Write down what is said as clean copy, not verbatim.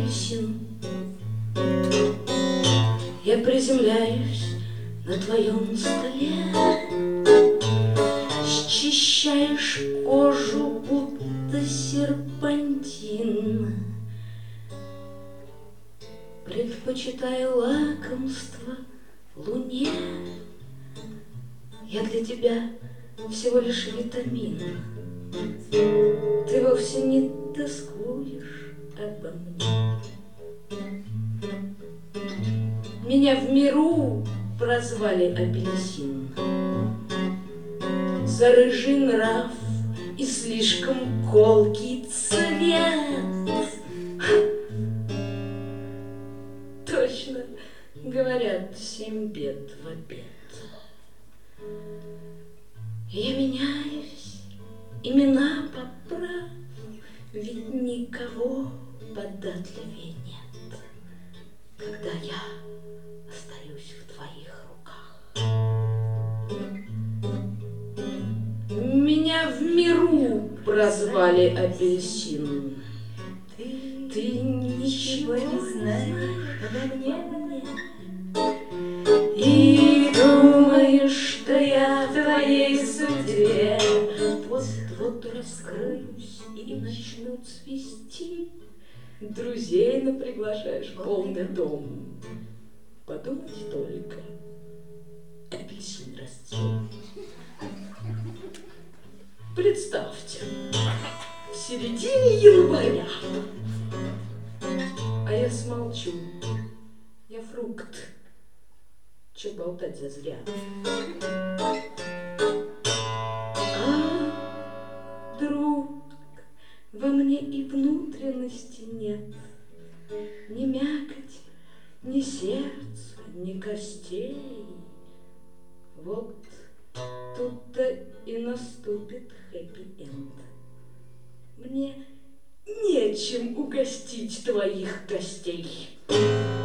апельсин. Я приземляюсь на твоем столе, счищаешь кожу, будто серпантин. Предпочитаю лакомство луне. Я для тебя всего лишь витамин. Ты вовсе не тоскуешь обо мне. Меня в миру прозвали апельсин за рыжий нрав и слишком колкий цвет. Точно говорят, 7 бед в обед. Я меняюсь, имена поправ, ведь никого податливее нет, когда я остаюсь в твоих руках. Меня в миру прозвали апельсин. Ты ничего не знаешь обо мне, и думаешь, что я в твоей судьбе. Вот раскроюсь и начнут свести. Друзей наприглашаешь полный дом. Подумать только, апельсин расцвел. Представьте, в середине января, а я смолчу, я фрукт, че болтать зазря. А, друг, во мне и внутренности нет, ни мякоти, ни сердца, ни костей. Вот тут-то и наступит хэппи-энд. Мне нечем угостить твоих гостей.